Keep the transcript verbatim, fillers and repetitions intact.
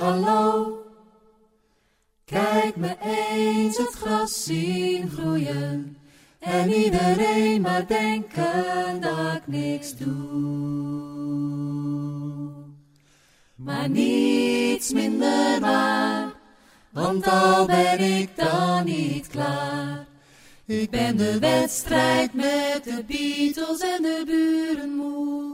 hallo. Kijk me eens het gras zien groeien en iedereen maar denken dat ik niks doe. Maar niets minder waar, want al ben ik dan niet klaar. Ik ben de wedstrijd met de Beatles en de buren moe.